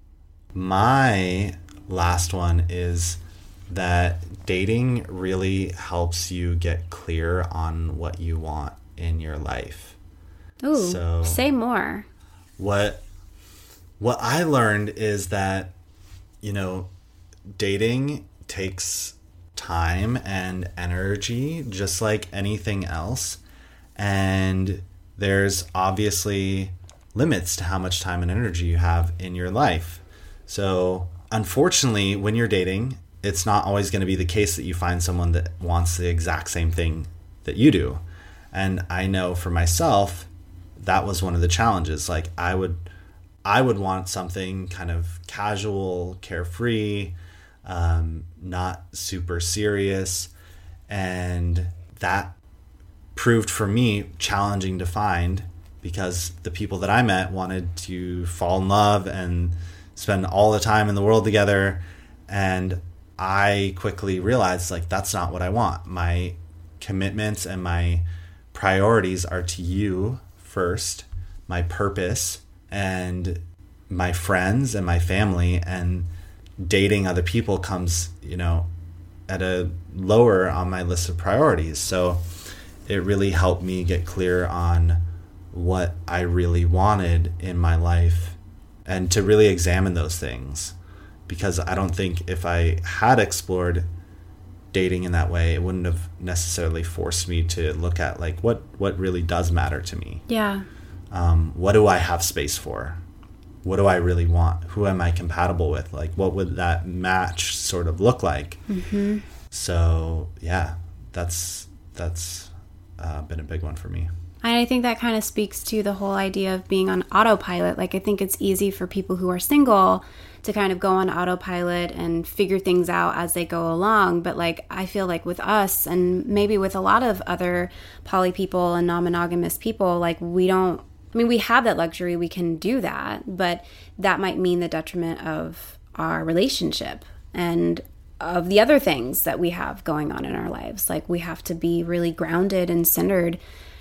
My last one is that dating really helps you get clear on what you want in your life. Ooh, so say more. What what I learned is that, you know, dating takes time and energy just like anything else. And there's obviously limits to how much time and energy you have in your life. So unfortunately, when you're dating, it's not always going to be the case that you find someone that wants the exact same thing that you do. And I know for myself, that was one of the challenges. Like I would, I would want something kind of casual, carefree, um, not super serious. And that proved for me challenging to find, because the people that I met wanted to fall in love and spend all the time in the world together. And I quickly realized, like, that's not what I want. My commitments and my priorities are to you first, my purpose, and my friends and my family, and dating other people comes, you know, at a lower on my list of priorities. So it really helped me get clear on what I really wanted in my life and to really examine those things. Because I don't think if I had explored dating in that way, it wouldn't have necessarily forced me to look at like what, what really does matter to me. Yeah. Um, what do I have space for? What do I really want? Who am I compatible with? Like, what would that match sort of look like? Mm-hmm. So, yeah, that's that's uh, been a big one for me. And I think that kind of speaks to the whole idea of being on autopilot. Like, I think it's easy for people who are single to kind of go on autopilot and figure things out as they go along. But, like, I feel like with us and maybe with a lot of other poly people and non-monogamous people, like, we don't, I mean, we have that luxury. We can do that. But that might mean the detriment of our relationship and of the other things that we have going on in our lives. Like, we have to be really grounded and centered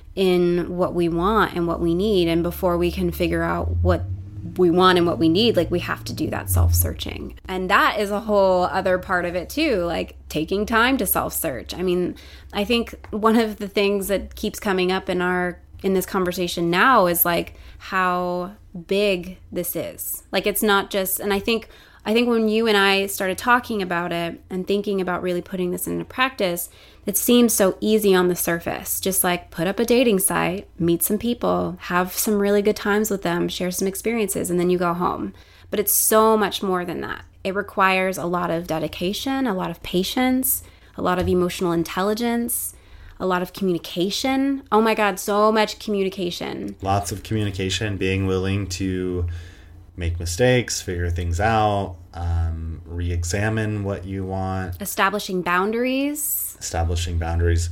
in what we want and what we need. And before we can figure out what we want and what we need, like, we have to do that self-searching. And that is a whole other part of it too, like taking time to self-search. I mean, I think one of the things that keeps coming up in our in this conversation now is like how big this is. Like, it's not just, and I think I think when you and I started talking about it and thinking about really putting this into practice, it seems so easy on the surface. Just like put up a dating site, meet some people, have some really good times with them, share some experiences, and then you go home. But it's so much more than that. It requires a lot of dedication, a lot of patience, a lot of emotional intelligence, a lot of communication. Oh my God, so much communication. Lots of communication, being willing to make mistakes, figure things out, um, re-examine what you want. Establishing boundaries. Establishing boundaries.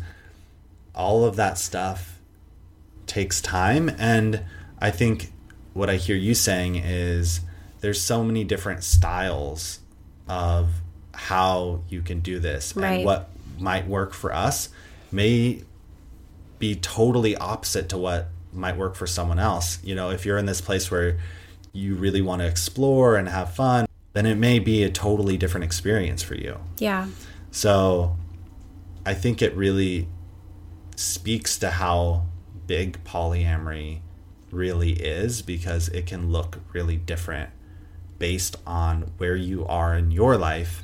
All of that stuff takes time. And I think what I hear you saying is there's so many different styles of how you can do this. Right. And what might work for us may be totally opposite to what might work for someone else. You know, if you're in this place where you really want to explore and have fun, then it may be a totally different experience for you. Yeah. So I think it really speaks to how big polyamory really is, because it can look really different based on where you are in your life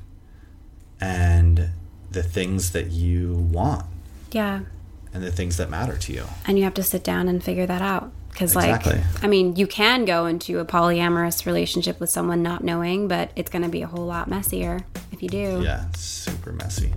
and the things that you want. Yeah. And the things that matter to you. And you have to sit down and figure that out. Because, exactly. like, I mean, you can go into a polyamorous relationship with someone not knowing, but it's going to be a whole lot messier if you do. Yeah, super messy.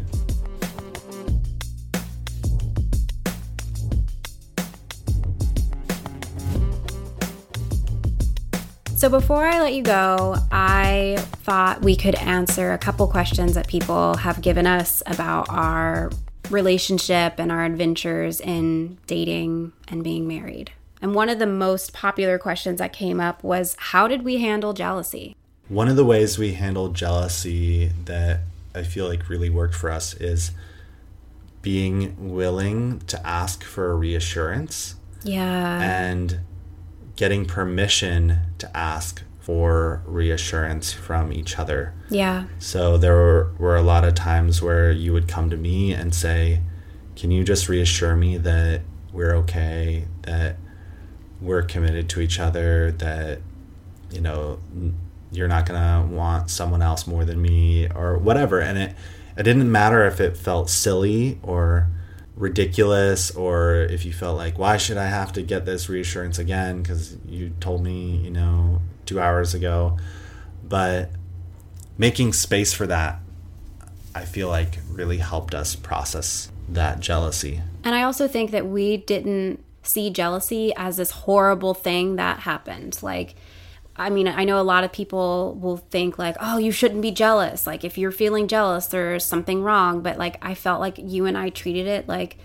So before I let you go, I thought we could answer a couple questions that people have given us about our relationship and our adventures in dating and being married. And one of the most popular questions that came up was, how did we handle jealousy? One of the ways we handled jealousy that I feel like really worked for us is being willing to ask for reassurance. Yeah. And getting permission to ask for reassurance from each other. Yeah. So there were, were a lot of times where you would come to me and say, can you just reassure me that we're okay, that we're committed to each other, that, you know, you're not gonna want someone else more than me, or whatever. And it it didn't matter if it felt silly or ridiculous, or if you felt like, why should I have to get this reassurance again because you told me, you know, two hours ago. But making space for that, I feel like, really helped us process that jealousy. And I also think that we didn't see jealousy as this horrible thing that happened. Like, I mean, I know a lot of people will think like, oh, you shouldn't be jealous. Like, if you're feeling jealous, there's something wrong. But like, I felt like you and I treated it like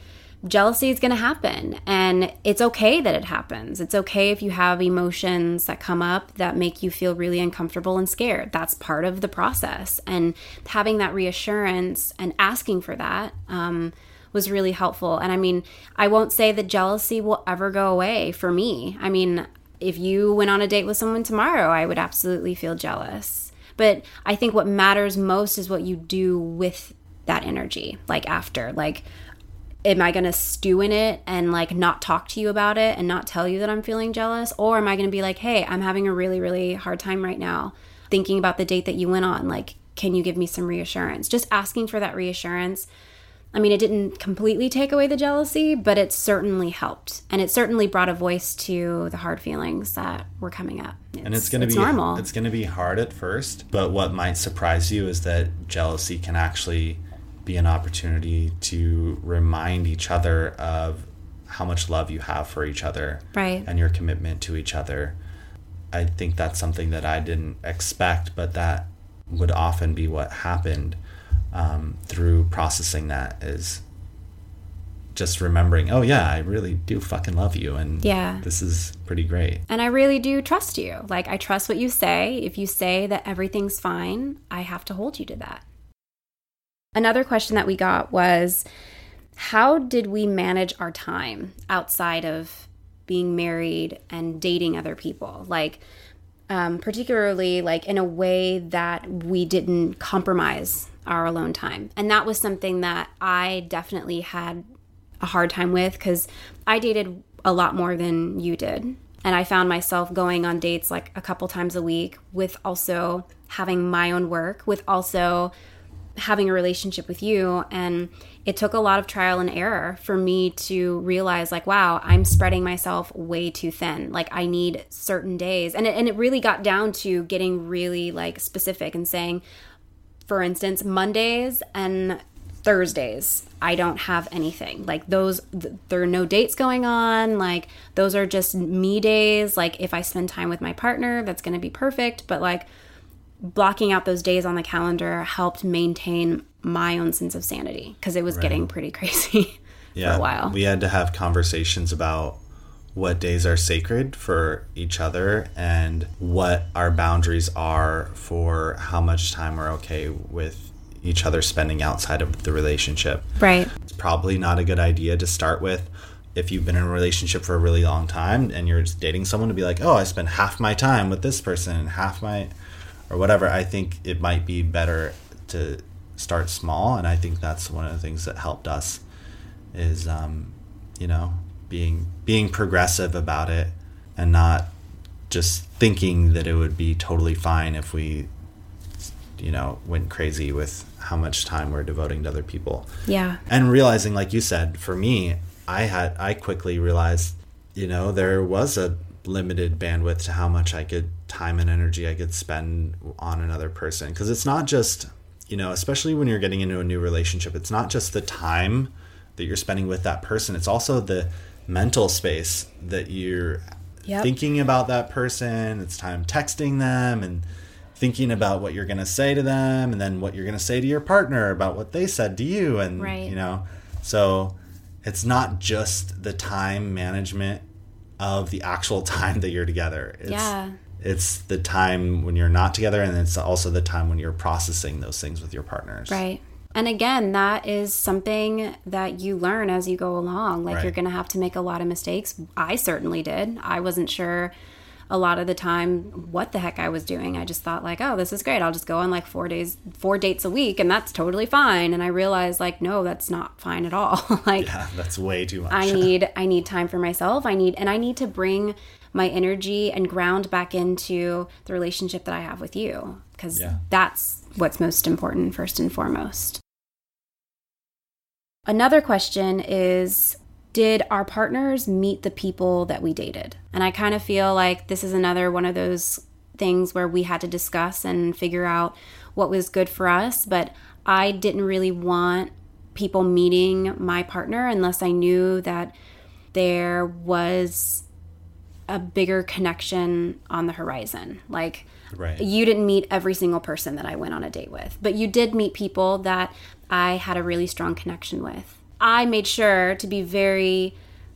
jealousy is going to happen, and it's okay that it happens. It's okay if you have emotions that come up that make you feel really uncomfortable and scared. That's part of the process. And having that reassurance and asking for that um, was really helpful. And I mean, I won't say that jealousy will ever go away for me. I mean, if you went on a date with someone tomorrow, I would absolutely feel jealous. But I think what matters most is what you do with that energy, like after, like, am I going to stew in it and like not talk to you about it and not tell you that I'm feeling jealous? Or am I going to be like, hey, I'm having a really, really hard time right now thinking about the date that you went on. Like, can you give me some reassurance? Just asking for that reassurance. I mean, it didn't completely take away the jealousy, but it certainly helped. And it certainly brought a voice to the hard feelings that were coming up. It's, and it's going to be normal. It's going to be hard at first, but what might surprise you is that jealousy can actually be an opportunity to remind each other of how much love you have for each other, right, and your commitment to each other. I think that's something that I didn't expect, but that would often be what happened um, through processing that, is just remembering, oh yeah, I really do fucking love you, and yeah, this is pretty great. And I really do trust you. Like, I trust what you say. If you say that everything's fine, I have to hold you to that. Another question that we got was, how did we manage our time outside of being married and dating other people? Like, um, particularly like in a way that we didn't compromise our alone time. And that was something that I definitely had a hard time with, because I dated a lot more than you did. And I found myself going on dates like a couple times a week, with also having my own work, with also having a relationship with you. And it took a lot of trial and error for me to realize, like, wow, I'm spreading myself way too thin. Like, I need certain days. And it, and it really got down to getting really like specific and saying, for instance, Mondays and Thursdays, I don't have anything. Like, those, th- there are no dates going on. Like, those are just me days. Like, if I spend time with my partner, that's going to be perfect. But like, blocking out those days on the calendar helped maintain my own sense of sanity, because it was right. getting pretty crazy yeah, for a while. We had to have conversations about what days are sacred for each other and what our boundaries are for how much time we're okay with each other spending outside of the relationship. Right. It's probably not a good idea to start with, if you've been in a relationship for a really long time and you're just dating someone, to be like, oh, I spend half my time with this person and half my... or whatever. I think it might be better to start small, and I think that's one of the things that helped us is, um, you know, being being progressive about it and not just thinking that it would be totally fine if we, you know, went crazy with how much time we're devoting to other people. Yeah. And realizing, like you said, for me, I had I quickly realized, you know, there was a limited bandwidth to how much I could time and energy I could spend on another person. Because it's not just, you know, especially when you're getting into a new relationship, it's not just the time that you're spending with that person. It's also the mental space that you're yep. thinking about that person. It's time texting them and thinking about what you're going to say to them, and then what you're going to say to your partner about what they said to you. And, right. you know, so it's not just the time management of the actual time that you're together. It's, yeah. It's the time when you're not together, and it's also the time when you're processing those things with your partners. Right. And again, that is something that you learn as you go along. Like, right. you're going to have to make a lot of mistakes. I certainly did. I wasn't sure a lot of the time what the heck I was doing. I just thought like, oh, this is great. I'll just go on like four days, four dates a week, and that's totally fine. And I realized like, no, that's not fine at all. Like, yeah, that's way too much. I need, I need time for myself. I need, and I need to bring my energy and ground back into the relationship that I have with you, because yeah. that's what's most important, first and foremost. Another question is, did our partners meet the people that we dated? And I kind of feel like this is another one of those things where we had to discuss and figure out what was good for us. But I didn't really want people meeting my partner unless I knew that there was a bigger connection on the horizon. Like, right. you didn't meet every single person that I went on a date with, but you did meet people that I had a really strong connection with. I made sure to be very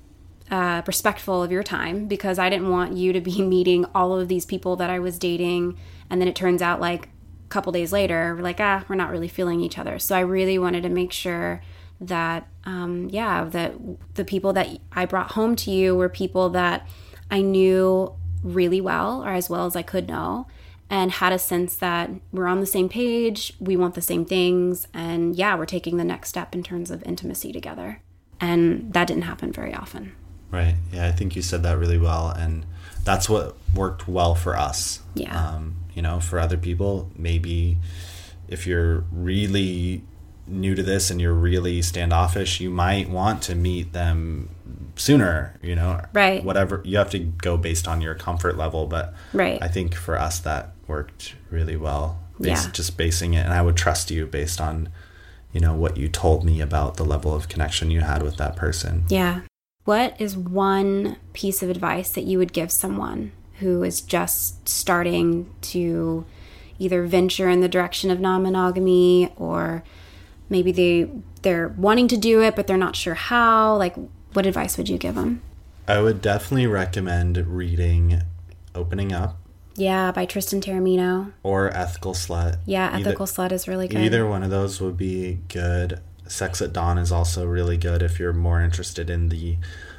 uh, respectful of your time, because I didn't want you to be meeting all of these people that I was dating, and then it turns out like a couple days later, we're like, ah, we're not really feeling each other. So I really wanted to make sure that, um, yeah, that the people that I brought home to you were people that I knew really well, or as well as I could know, and had a sense that we're on the same page, we want the same things, and yeah, we're taking the next step in terms of intimacy together. And that didn't happen very often. Right. Yeah, I think you said that really well, and that's what worked well for us. Yeah. Um, you know, for other people, maybe if you're really new to this and you're really standoffish, you might want to meet them sooner, you know, right. Whatever, you have to go based on your comfort level. But right. I think for us that worked really well, based, yeah. just basing it. And I would trust you based on, you know, what you told me about the level of connection you had with that person. Yeah. What is one piece of advice that you would give someone who is just starting to either venture in the direction of non-monogamy, or maybe they, they're wanting to do it, but they're not sure how? Like, what advice would you give them? I would definitely recommend reading Opening Up. Yeah, by Tristan Taormino. Or Ethical Slut. Yeah, Ethical either, Slut is really good. Either one of those would be good. Sex at Dawn is also really good if you're more interested in the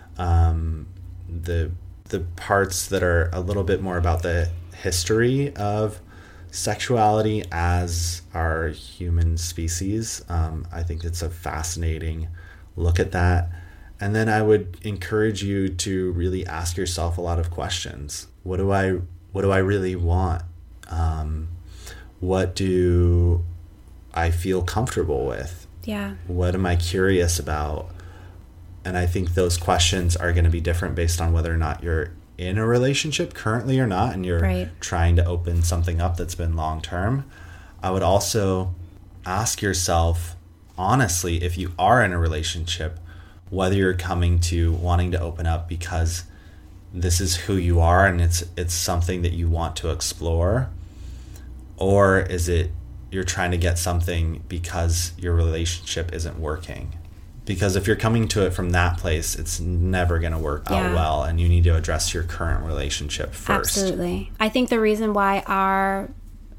um, the the parts that are a little bit more about the history of sexuality as our human species. Um, I think it's a fascinating look at that. And then I would encourage you to really ask yourself a lot of questions. What do I what do I really want? Um, what do I feel comfortable with? Yeah. What am I curious about? And I think those questions are going to be different based on whether or not you're in a relationship currently or not, and you're right. trying to open something up that's been long term. I would also ask yourself, honestly, if you are in a relationship, whether you're coming to wanting to open up because this is who you are and it's it's something that you want to explore, or is it you're trying to get something because your relationship isn't working? Because if you're coming to it from that place, it's never going to work yeah. out well, and you need to address your current relationship first. Absolutely. I think the reason why our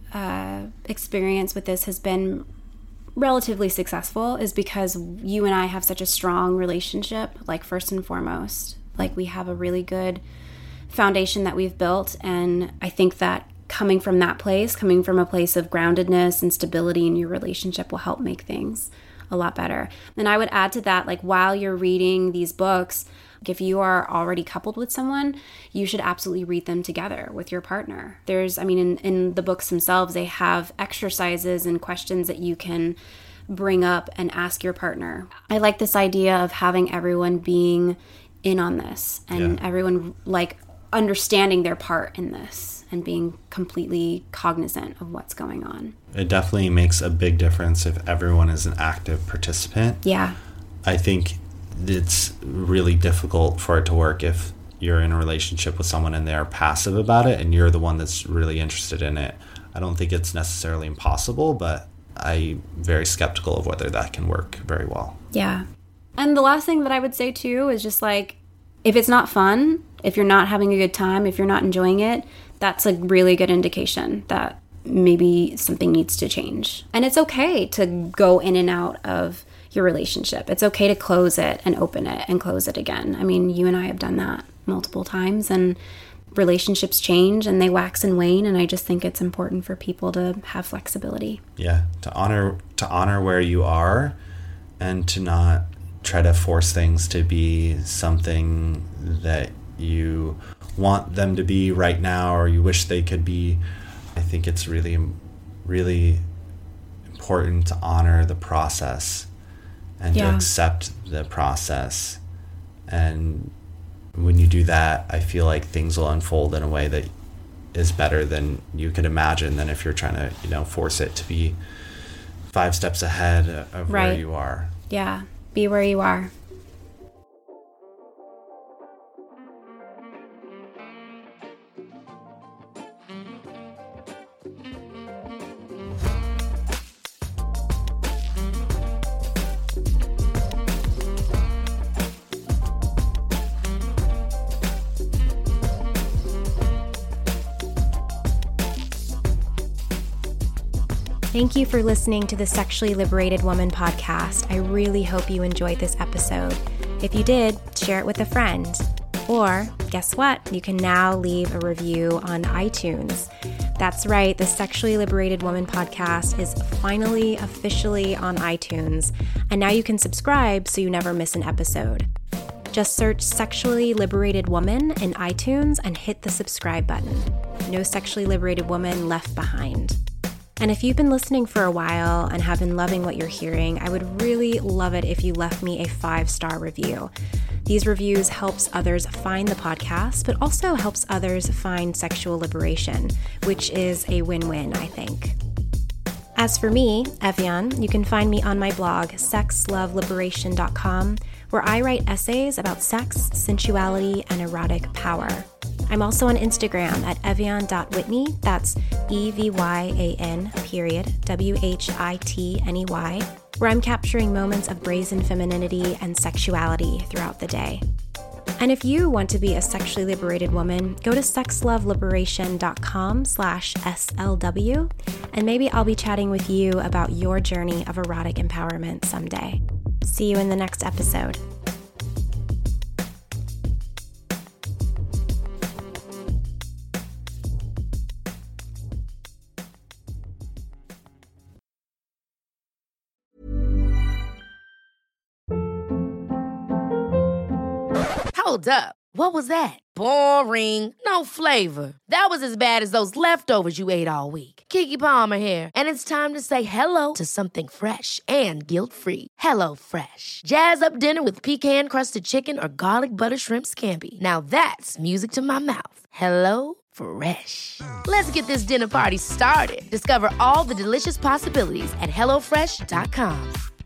uh, experience with this has been relatively successful is because you and I have such a strong relationship, like first and foremost. Like we have a really good foundation that we've built, and I think that coming from that place, coming from a place of groundedness and stability in your relationship will help make things a lot better. And I would add to that, like while you're reading these books, if you are already coupled with someone, you should absolutely read them together with your partner. There's, I mean, in, in the books themselves, they have exercises and questions that you can bring up and ask your partner. I like this idea of having everyone being in on this and yeah. everyone like understanding their part in this and being completely cognizant of what's going on. It definitely makes a big difference if everyone is an active participant. Yeah. I think it's really difficult for it to work if you're in a relationship with someone and they're passive about it and you're the one that's really interested in it. I don't think it's necessarily impossible, but I'm very skeptical of whether that can work very well. Yeah. And the last thing that I would say too is just like, if it's not fun, if you're not having a good time, if you're not enjoying it, that's a really good indication that maybe something needs to change. And it's okay to go in and out of your relationship. It's okay to close it and open it and close it again. I mean, you and I have done that multiple times, and relationships change and they wax and wane, and I just think it's important for people to have flexibility. Yeah, to honor to honor where you are and to not try to force things to be something that you want them to be right now or you wish they could be. I think it's really, really important to honor the process and yeah. to accept the process. And when you do that, I feel like things will unfold in a way that is better than you could imagine than if you're trying to, you know, force it to be five steps ahead of right. where you are. Yeah, be where you are. Thank you for listening to the Sexually Liberated Woman podcast. I really hope you enjoyed this episode. If you did, share it with a friend. Or, guess what? You can now leave a review on iTunes. That's right, the Sexually Liberated Woman podcast is finally officially on iTunes, and now you can subscribe so you never miss an episode. Just search Sexually Liberated Woman in iTunes and hit the subscribe button. No sexually liberated woman left behind. And if you've been listening for a while and have been loving what you're hearing, I would really love it if you left me a five-star review. These reviews helps others find the podcast, but also helps others find sexual liberation, which is a win-win, I think. As for me, Evian, you can find me on my blog, sex love liberation dot com, where I write essays about sex, sensuality, and erotic power. I'm also on Instagram at evian dot whitney, that's E V Y A N, period, W H I T N E Y, where I'm capturing moments of brazen femininity and sexuality throughout the day. And if you want to be a sexually liberated woman, go to sex love liberation dot com slash S L W, and maybe I'll be chatting with you about your journey of erotic empowerment someday. See you in the next episode. Hold up. What was that? Boring. No flavor. That was as bad as those leftovers you ate all week. Keke Palmer here, and it's time to say hello to something fresh and guilt-free. Hello Fresh. Jazz up dinner with pecan-crusted chicken or garlic butter shrimp scampi. Now that's music to my mouth. Hello Fresh. Let's get this dinner party started. Discover all the delicious possibilities at hello fresh dot com.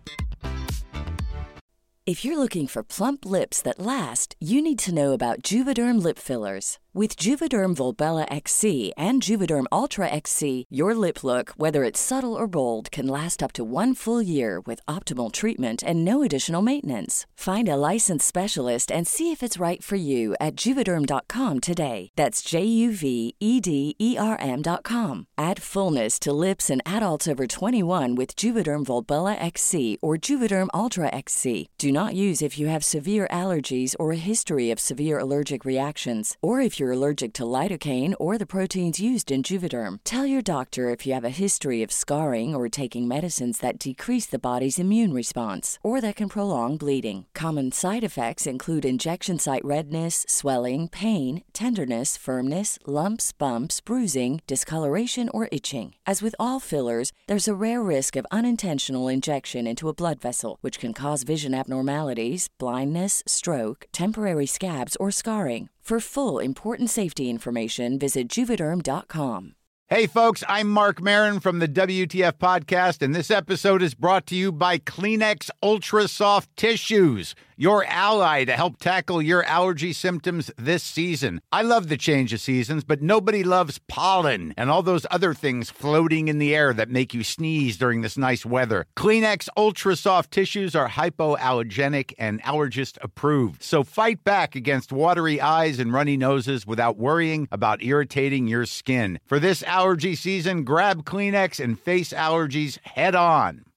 If you're looking for plump lips that last, you need to know about Juvederm lip fillers. With Juvederm Volbella X C and Juvederm Ultra X C, your lip look, whether it's subtle or bold, can last up to one full year with optimal treatment and no additional maintenance. Find a licensed specialist and see if it's right for you at juvederm dot com today. That's J U V E D E R M dot com. Add fullness to lips in adults over twenty-one with Juvederm Volbella X C or Juvederm Ultra X C. Do not use if you have severe allergies or a history of severe allergic reactions, or if you're allergic to lidocaine or the proteins used in Juvederm. Tell your doctor if you have a history of scarring or taking medicines that decrease the body's immune response or that can prolong bleeding. Common side effects include injection site redness, swelling, pain, tenderness, firmness, lumps, bumps, bruising, discoloration, or itching. As with all fillers, there's a rare risk of unintentional injection into a blood vessel, which can cause vision abnormalities, blindness, stroke, temporary scabs, or scarring. For full, important safety information, visit juvederm dot com. Hey, folks, I'm Mark Maron from the W T F Podcast, and this episode is brought to you by Kleenex Ultra Soft Tissues, your ally to help tackle your allergy symptoms this season. I love the change of seasons, but nobody loves pollen and all those other things floating in the air that make you sneeze during this nice weather. Kleenex Ultra Soft Tissues are hypoallergenic and allergist approved, so fight back against watery eyes and runny noses without worrying about irritating your skin. For this allergy season, grab Kleenex and face allergies head on.